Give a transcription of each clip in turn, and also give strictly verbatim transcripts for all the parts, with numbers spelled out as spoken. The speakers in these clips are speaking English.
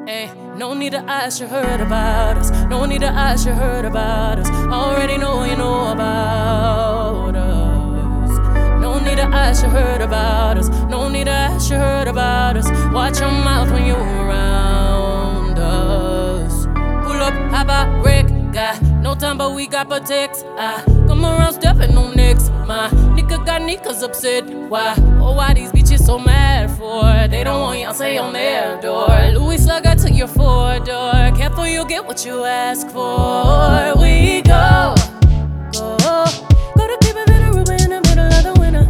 Hey, no need to ask, you heard about us. No need to ask, you heard about us. Already know you know about us. No need to ask, you heard about us. No need to ask, you heard about us. Watch your mouth when you around us. Pull up, hop out, wreck, got no time but we got protects. I come around stepping on necks. My nigga got niggas upset. Why? Oh, why these bitches so mad for? They don't want y'all say on their door. Louis Slugger to your four door. Careful, you get what you ask for. We go, go, go to keep it in a Ruben in the middle of the winter.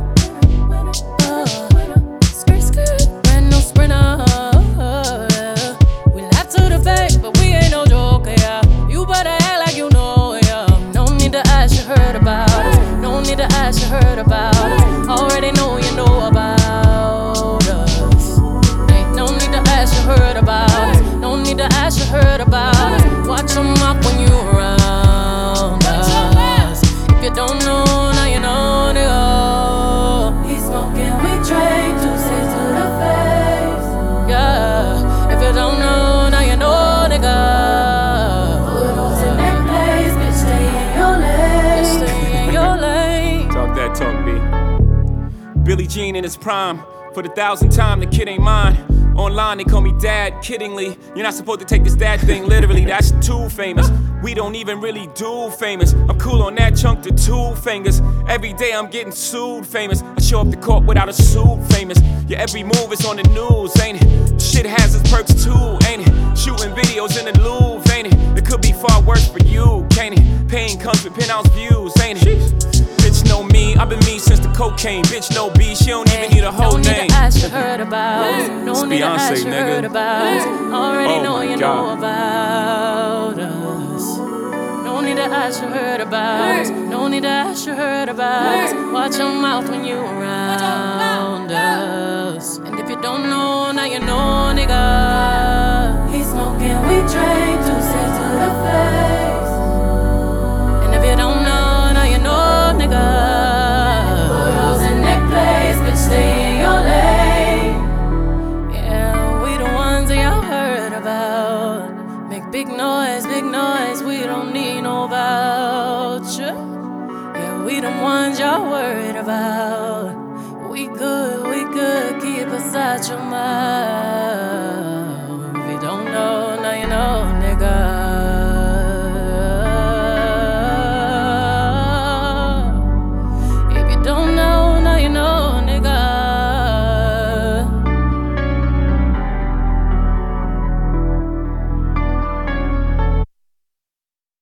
Uh, skirt, skirt, brand new sprinter. We laugh to the fake, but we ain't no joker, yeah. You better act like you know, yeah. No need to ask, you heard about us. No need to ask, you heard about us. Already know you know about us. Ain't no need to ask, you heard about us. No need to ask, you heard about us. Watch your mouth when you around us. If you don't know, now you know, nigga. He's smoking, we drink, two cents to the face. Yeah, if you don't know, now you know, nigga. Photos in that place, bitch, stay in your lane. Bitch, stay in your lane. Talk that talk, B. Billie Jean in his prime. For the thousandth time, the kid ain't mine. Online, they call me dad, kiddingly. You're not supposed to take this dad thing literally, that's too famous. We don't even really do famous. I'm cool on that chunk to two fingers. Every day I'm getting sued famous. I show up to court without a suit famous. Yeah, every move is on the news, ain't it? Shit has its perks too, ain't it? Shooting videos in the Louvre, ain't it? It could be far worse for you, can't it? Pain comes with penthouse views, ain't it? Bitch know me, I've been me since the cocaine. Bitch know B, she don't even need a whole name. name. No need to ask, you heard about us. No need to ask, you nigga. heard about us. Already Oh know my you God. know about us. No need to ask, you heard about us. No need to ask, you heard about us. Watch your mouth when you around us. And if you don't know, now you know, nigga. He's smoking, we drink, two cents to the face. And if you don't know, now you know, nigga. Photos in that place, bitch, stay in your lane. Yeah, we the ones that y'all heard about. Make big noise, big noise, we don't need no voucher. Yeah, we the ones y'all worried about.